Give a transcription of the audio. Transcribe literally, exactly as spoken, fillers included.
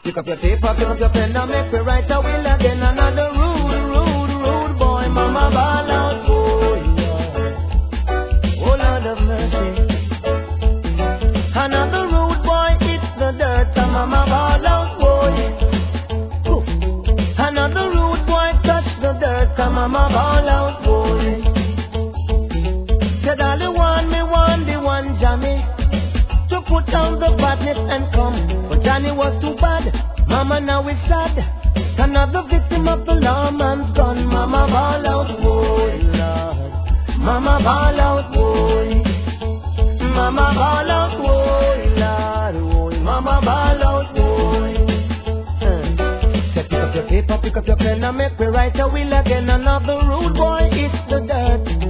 Pick up your paper, pick up your pen, and make me write a will again. Another rude, rude, rude boy, mama ball out, boy. Oh Lord of mercy. Another rude boy, it's the dirt, and mama ball out, boy. Ooh. Another rude boy, touch the dirt, and mama ball out, boy. Said all the one, me want the one Johnny to put down the badness and come. But Johnny was too bad, mama now is sad. Another victim of the lawman's gun. Mama ball out, boy, Lord. Mama ball out, boy. Mama ball out, boy, Lord, boy. Mama ball out, boy. Uh. So pick up your paper, pick up your pen, and make me write a will again. Another rude boy, it's the dirt.